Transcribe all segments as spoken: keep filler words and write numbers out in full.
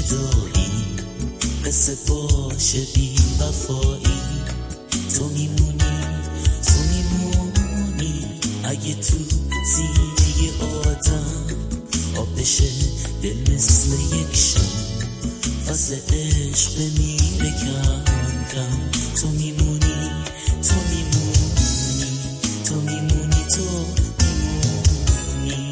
جدایی قصه باشه بی وفایی تو میمونی تو میمونی اگه تو سینه آدم آب بشه دل مثل یک شم فصل عشق بمیره کم کم تو میمونی تو میمونی تو میمونی تو میمونی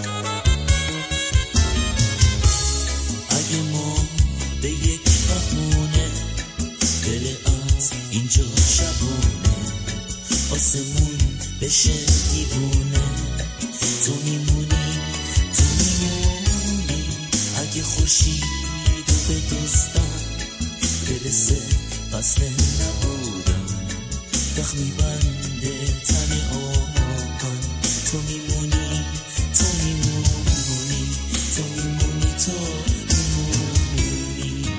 اگه ما به یک بهونه دل از اینجا شبونه آسمون بشه دیوونه تو میمونی تو میمونی اگه خورشید به دوستم برسه فصل نبودم دخمی بنده تن آهان تو میمونی تو میمونی تو میمونی تو میمونی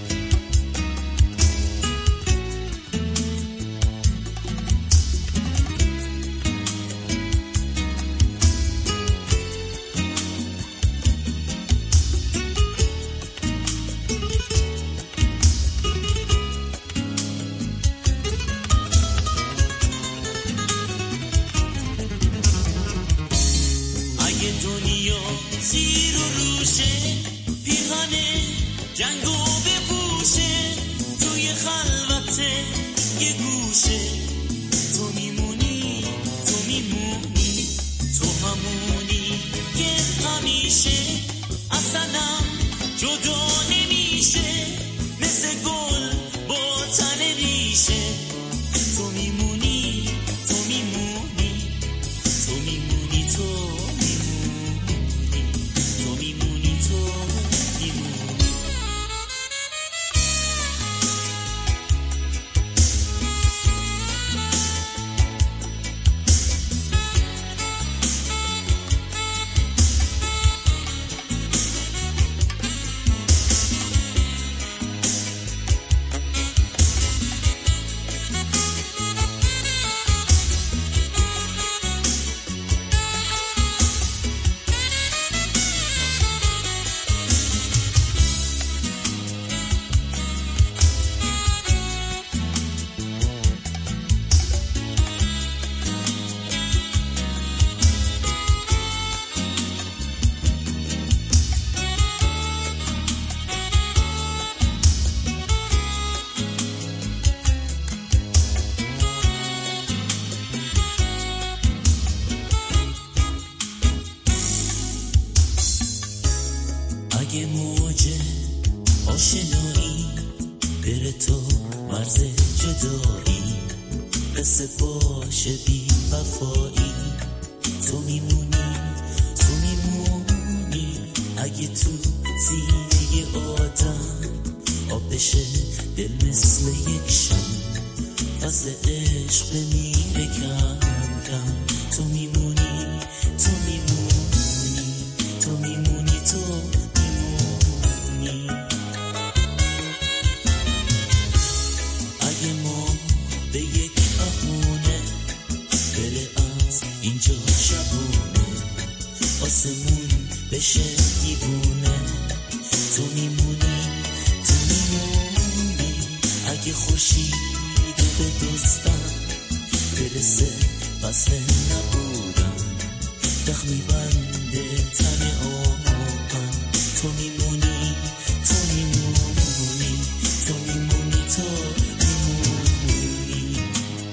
دنیا زیر و روشه پیرانه جنگو بپوشه توی خلوته یه گوشه تو میمونی تو میمونی تو همونی که همیشه اصلا جدا نمیشه مثل گل با تن ریشه تو میمونی تو میمونی تو میمونی تو اگه موج آشنایی بره تو مرز جدایی قصه باشه بی وفایی تو میمونی تو میمونی اگه تو سینه آدم آب بشه دل مثل یک شم فصل عشق بمیره کم کم تو میمونی تو میمونی تو میمونی تو اگه ما به یک بهونه دل از اینجا شبونه آسمون بشه دیوونه تو میمونی تو میمونی اگه خورشید به دوستم برسه فصل نبودم دخمی بنده تن آهان تو میمونی تو میمونی تو میمونی تو میمونی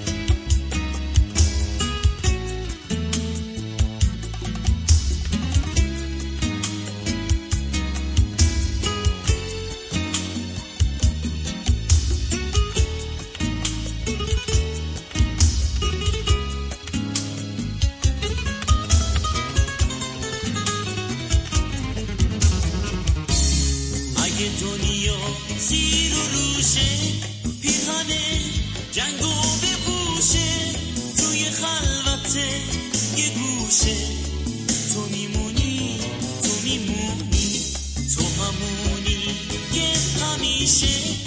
دنیا زیر و روشه پیرانه جنگو بپوشه توی خلوته یه گوشه تو میمونی تو میمونی تو همونی که همیشه